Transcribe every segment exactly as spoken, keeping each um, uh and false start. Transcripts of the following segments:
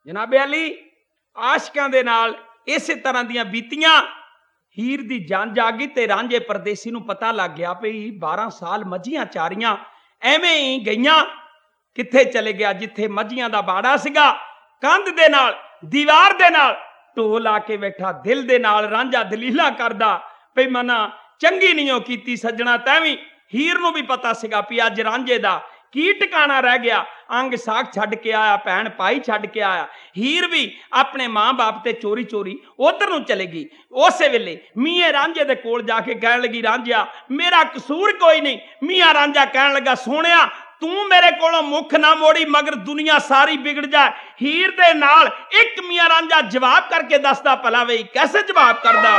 जनाबे अली आशिकां दे नाल इस तरह दियां बीतियां। हीर दी जान जागी ते रांझे परदेसी नूं पता लग गया भई बारह साल मझियां चारियां एवें ही गईयां, कित्थे चले गया जिथे मझियां दा बाड़ा सीगा। कंध दे नाल दीवार दे नाल ढोल आके बैठा, दिल दे नाल रांझा दलीला करदा भई मना चंगी नहीं कीती सजना तैवी। हीर नूं भी पता सीगा भी अज रांझे दा की टिकाणा रह गया। अंग साग छड्ड के आया, भैन भाई छड्ड के आया। हीर भी अपने मां बाप ते चोरी चोरी उधर नूं चलेगी। उस वेले मियां रांझे दे कोल जाके कहण लगी, रांझिया मेरा कसूर कोई नहीं। मियां रांझा कहण लगा, सोहणिया तू मेरे कोलों मुख ना मोड़ी मगर दुनिया सारी बिगड़ जाए। हीर दे नाल एक मियां रांझा जवाब करके दसदा भला वे कैसे जवाब करदा।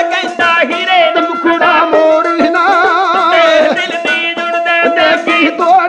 तो